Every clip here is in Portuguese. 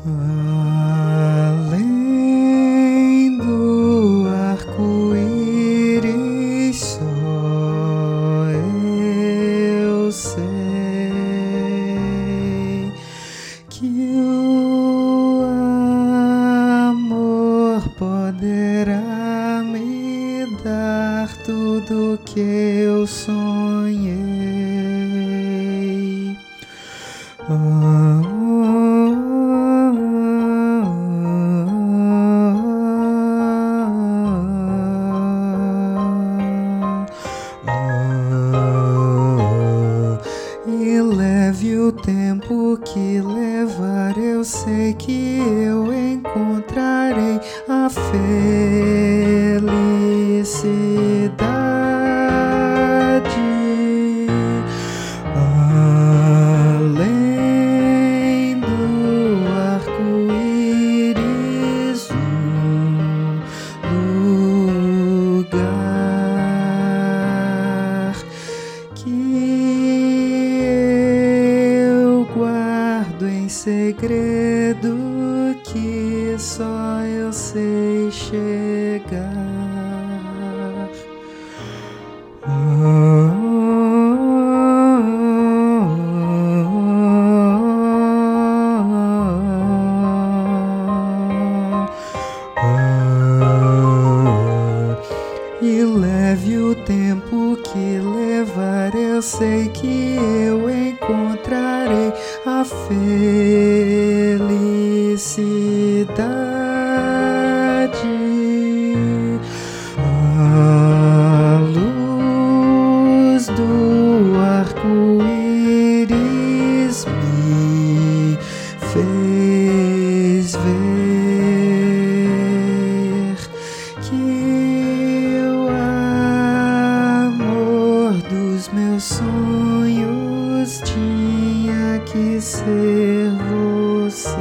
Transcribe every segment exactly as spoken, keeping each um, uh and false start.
Além do arco-íris, só eu sei que o amor poderá me dar tudo que eu sonhei. Ah, E leve o tempo que levar, eu sei que eu encontrarei a felicidade. Além do arco-íris, um lugar que eu guardo em segredo, que só eu sei chegar. E leve o tempo que levar, eu sei que eu encontrarei a felicidade. A luz do arco-íris me fez ver que o amor dos meus sonhos tinha que ser você.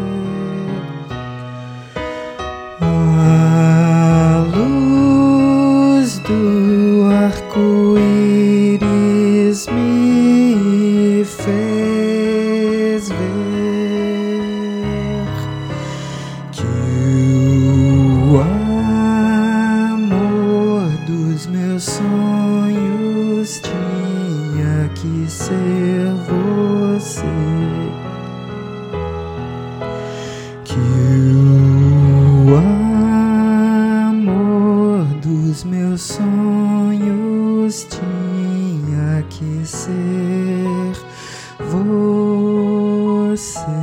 A luz do arco-íris me fez ver que o amor dos meus sonhos tinha que ser você. Que o amor dos meus sonhos tinha que ser você.